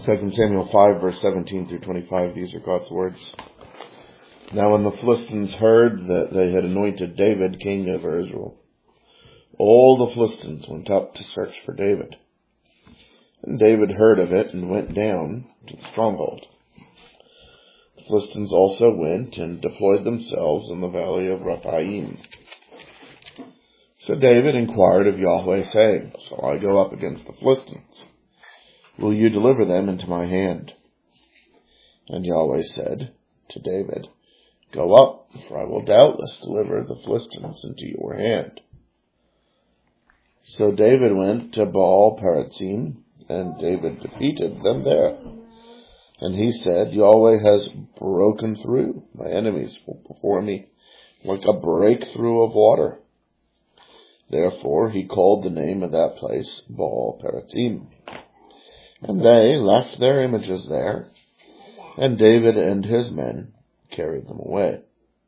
2 Samuel 5, verse 17 through 25, these are God's words. Now when the Philistines heard that they had anointed David king over Israel, all the Philistines went up to search for David. And David heard of it and went down to the stronghold. The Philistines also went and deployed themselves in the valley of Rephaim. So David inquired of Yahweh, saying, Shall I go up against the Philistines? Will you deliver them into my hand? And Yahweh said to David, Go up, for I will doubtless deliver the Philistines into your hand. So David went to Baal-Perazim, and David defeated them there. And he said, Yahweh has broken through my enemies before me, like a breakthrough of water. Therefore he called the name of that place Baal-Perazim. And they left their images there, and David and his men carried them away.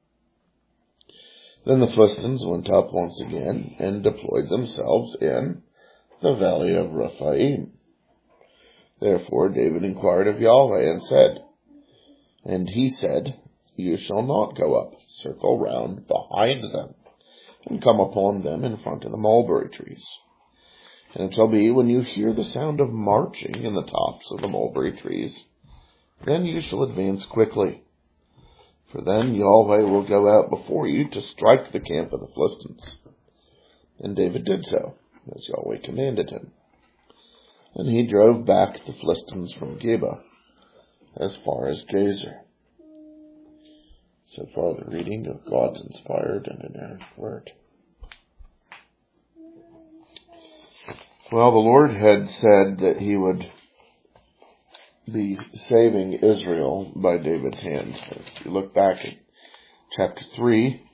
Then the Philistines went up once again and deployed themselves in the valley of Rephaim. Therefore David inquired of Yahweh and he said, You shall not go up, circle round behind them, and come upon them in front of the mulberry trees. And it shall be, when you hear the sound of marching in the tops of the mulberry trees, then you shall advance quickly. For then Yahweh will go out before you to strike the camp of the Philistines. And David did so, as Yahweh commanded him. And he drove back the Philistines from Geba as far as Gazer. So far the reading of God's inspired and inerrant word. Well, the Lord had said that he would be saving Israel by David's hand. If you look back at chapter 3,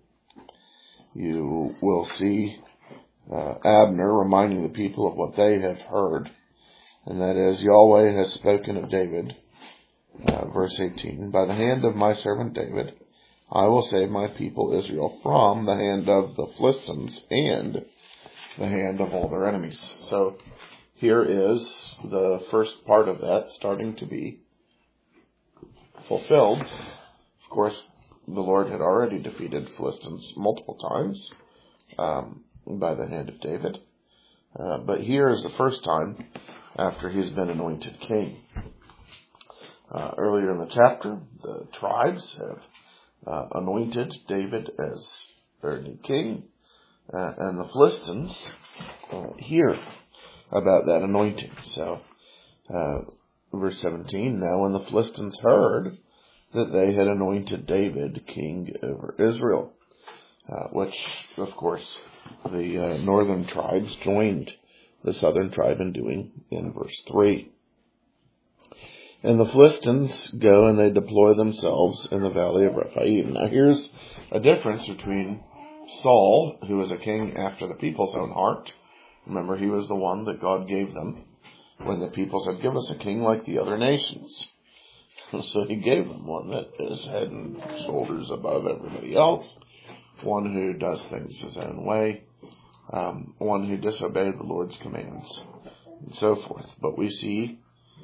you will see Abner reminding the people of what they have heard, and that is, Yahweh has spoken of David, verse 18, By the hand of my servant David, I will save my people Israel from the hand of the Philistines and the hand of all their enemies. So here is the first part of that starting to be fulfilled. Of course, the Lord had already defeated Philistines multiple times by the hand of David. But here is the first time after he's been anointed king. Earlier in the chapter, the tribes have anointed David as their new king. And the Philistines hear about that anointing. So, verse 17, Now when the Philistines heard that they had anointed David king over Israel, which, of course, the northern tribes joined the southern tribe in doing in verse 3. And the Philistines go and they deploy themselves in the valley of Rephaim. Now here's a difference between Saul, who was a king after the people's own heart. Remember, he was the one that God gave them when the people said, Give us a king like the other nations. So he gave them one that is head and shoulders above everybody else, one who does things his own way, one who disobeyed the Lord's commands, and so forth. But we see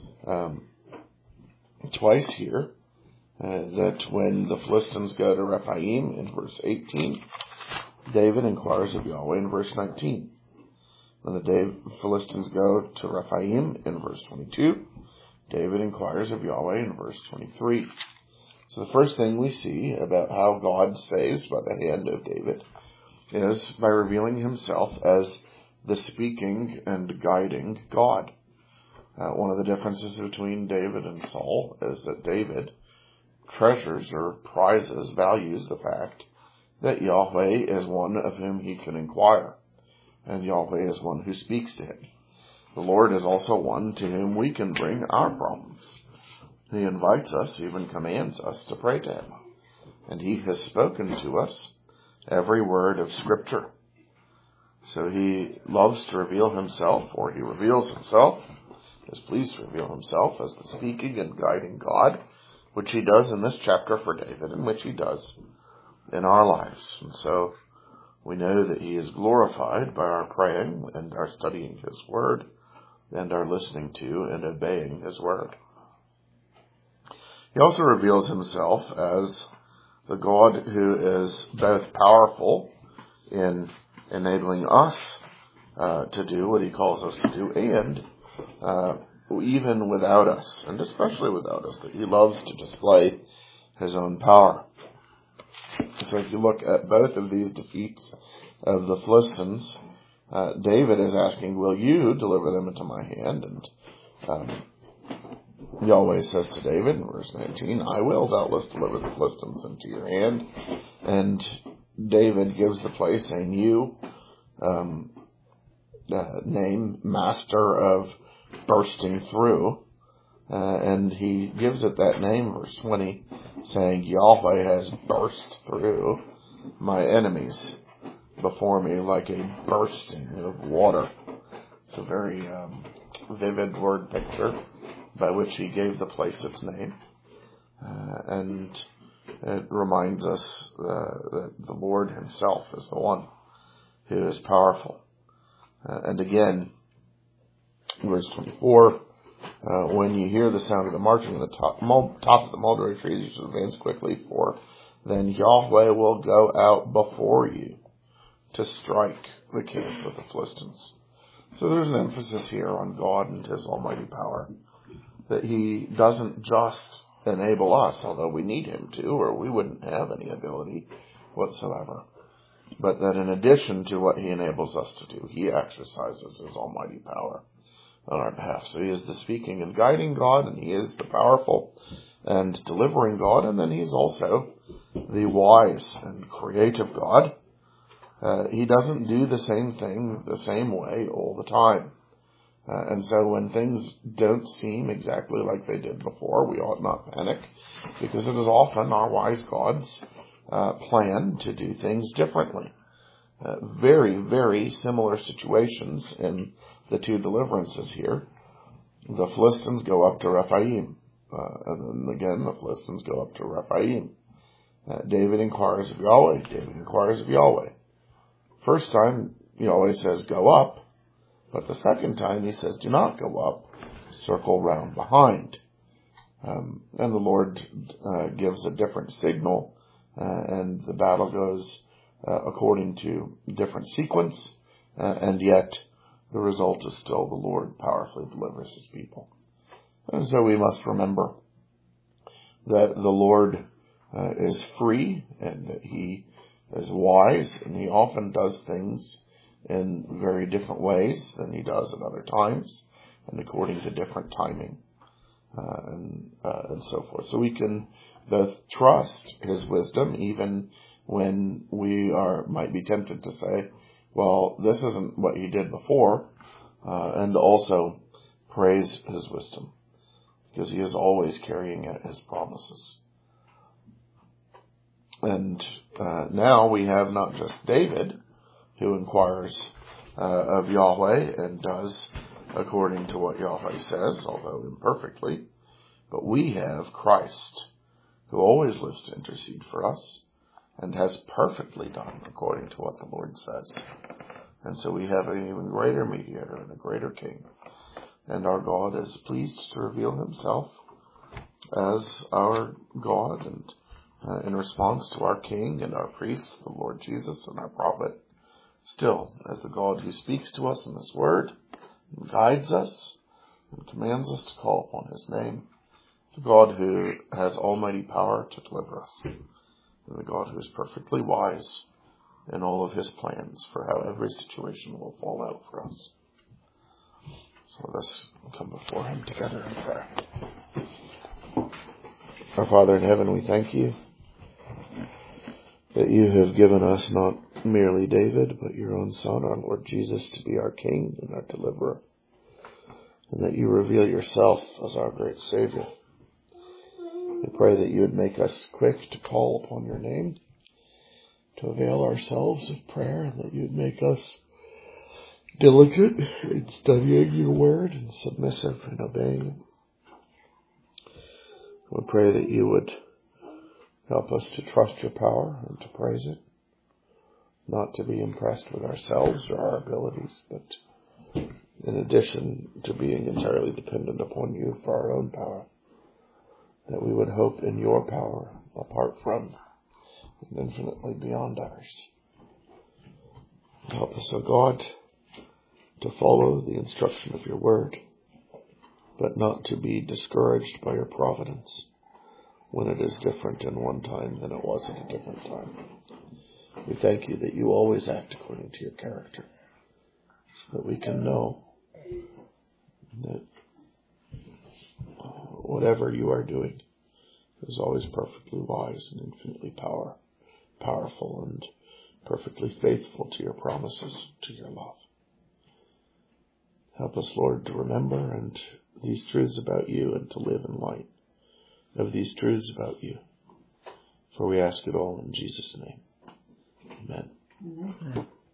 twice here that when the Philistines go to Rephaim in verse 18, David inquires of Yahweh in verse 19. When the Philistines go to Rephaim in verse 22, David inquires of Yahweh in verse 23. So the first thing we see about how God saves by the hand of David is by revealing himself as the speaking and guiding God. One of the differences between David and Saul is that David treasures or prizes, values the fact that Yahweh is one of whom he can inquire, and Yahweh is one who speaks to him. The Lord is also one to whom we can bring our problems. He invites us, even commands us to pray to him, and he has spoken to us every word of Scripture. So he loves to reveal himself, or he reveals himself, is pleased to reveal himself as the speaking and guiding God, which he does in this chapter for David, and which he does in our lives. And so we know that he is glorified by our praying and our studying his word, and are listening to and obeying his word. He also reveals himself as the God who is both powerful in enabling us to do what he calls us to do, and even without us, and especially without us, that he loves to display his own power. So if you look at both of these defeats of the Philistines, David is asking, will you deliver them into my hand? And Yahweh says to David in verse 19, I will doubtless deliver the Philistines into your hand. And David gives the place saying, you name master of bursting through. And he gives it that name, verse 20, saying, Yahweh has burst through my enemies before me like a bursting of water. It's a very vivid word picture by which he gave the place its name. And it reminds us that the Lord himself is the one who is powerful. And again, verse 24, when you hear the sound of the marching on the top of the mulberry trees, you should advance quickly, for then Yahweh will go out before you to strike the camp of the Philistines. So there's an emphasis here on God and his almighty power, that he doesn't just enable us, although we need him to, or we wouldn't have any ability whatsoever, but that in addition to what he enables us to do, he exercises his almighty power on our behalf. So he is the speaking and guiding God, and he is the powerful and delivering God, and then he's also the wise and creative God. He doesn't do the same thing the same way all the time. And so when things don't seem exactly like they did before, we ought not panic, because it is often our wise God's plan to do things differently. Very, very similar situations in the two deliverances here. The Philistines go up to Rephaim, and then again the Philistines go up to Rephaim. David inquires of Yahweh. David inquires of Yahweh. First time, Yahweh says, go up. But the second time he says, do not go up, circle round behind. And the Lord gives a different signal, and the battle goes according to different sequence, and yet the result is still the Lord powerfully delivers his people. And so we must remember that the Lord is free, and that he is wise, and he often does things in very different ways than he does at other times, and according to different timing, and so forth. So we can both trust his wisdom, even when we might be tempted to say, well, this isn't what he did before, and also praise his wisdom, because he is always carrying out his promises. And now we have not just David, who inquires of Yahweh and does according to what Yahweh says, although imperfectly, but we have Christ, who always lives to intercede for us and has perfectly done according to what the Lord says. And so we have an even greater mediator and a greater king, and our God is pleased to reveal himself as our God, and in response to our king and our priest, the Lord Jesus, and our prophet, still as the God who speaks to us in his word and guides us and commands us to call upon his name, the God who has almighty power to deliver us, and the God who is perfectly wise in all of his plans for how every situation will fall out for us. So let us come before him together in prayer. Our Father in heaven, we thank you that you have given us not merely David, but your own Son, our Lord Jesus, to be our King and our Deliverer, and that you reveal yourself as our great Savior. We pray that you would make us quick to call upon your name, to avail ourselves of prayer, and that you would make us diligent in studying your word and submissive in obeying it. We pray that you would help us to trust your power and to praise it, not to be impressed with ourselves or our abilities, but in addition to being entirely dependent upon you for our own power, that we would hope in your power apart from and infinitely beyond ours. Help us, O God, to follow the instruction of your word, but not to be discouraged by your providence when it is different in one time than it was at a different time. We thank you that you always act according to your character, so that we can know that whatever you are doing is always perfectly wise and infinitely powerful and perfectly faithful to your promises, to your love. Help us, Lord, to remember these truths about you and to live in light of these truths about you. For we ask it all in Jesus' name. Amen.